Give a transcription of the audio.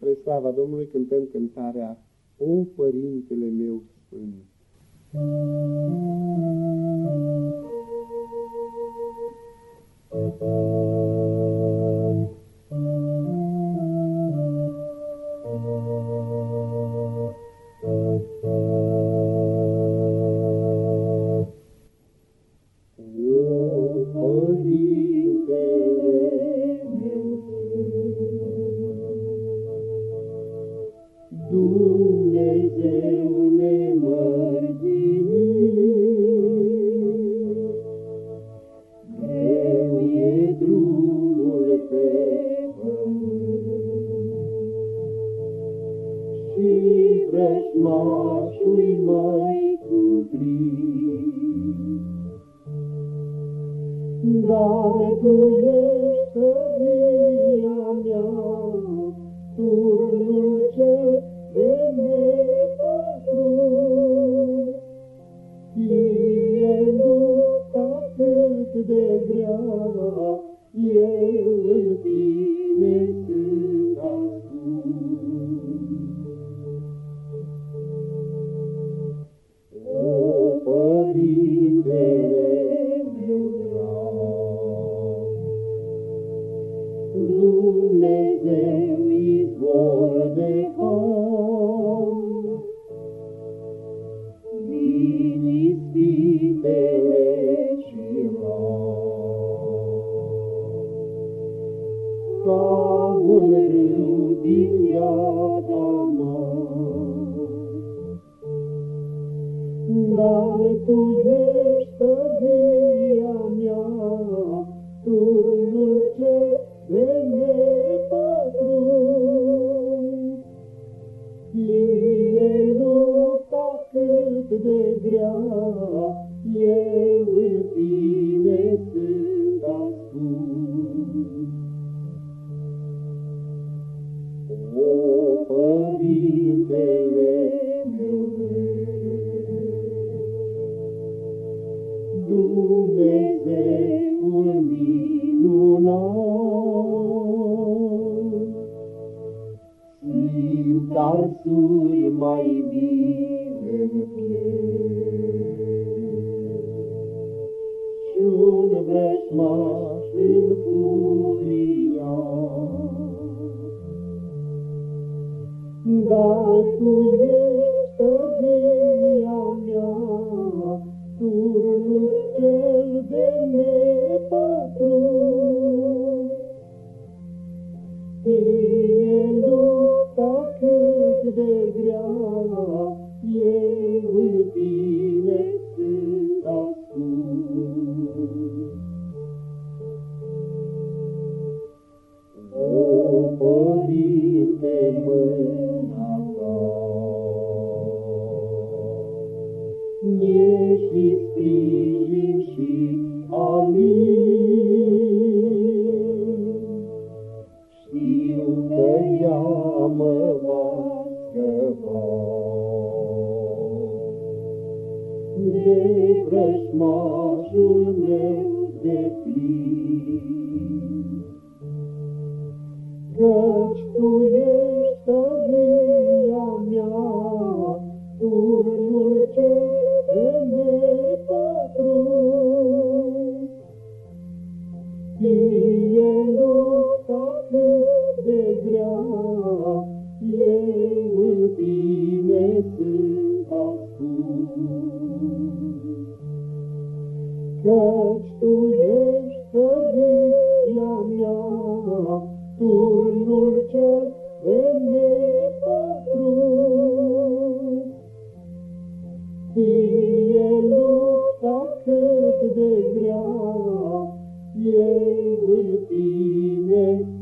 Spre slava Domnului cântăm cântarea O Părintele meu Sfânt. Dumnezeu nemărginit, greu e drumul pe pământ și vrăjmașul mai cuprins, dar Tu ești tăria mea, turnul cel de nepătruns, fie lupta cât de grea, eu în Tine sunt ascuns. O Părintele meu drag, Dumnezeu izvor de har, din ispitele și rar, ca un râu din iada mare, dar Tu ești tăria mea, turnul cel de nepătruns, fie lupta cât de grea, eu în Tine sunt ascuns. O Părintele meu drept, Dumnezeul minunat, simt arsuri mai bine în piept și-un vrăjmaș înfuriat, dar Tu ești tăria mea, turnul cel de nepătruns, fie lupta cât de grea, eu în Tine sunt ascuns. O Părinte, mâna Ta mie și sprijin și alin, știu că ea mă va scăpa de vrăjmașul meu deplin, căci Tu ești tăria mea, turnul cel de nepătruns, fie lupta cât de grea, eu în Tine sunt ascuns. Căci Tu ești tăria mea, turnul cel de nepătruns, fie lupta cât de grea, eu în Tine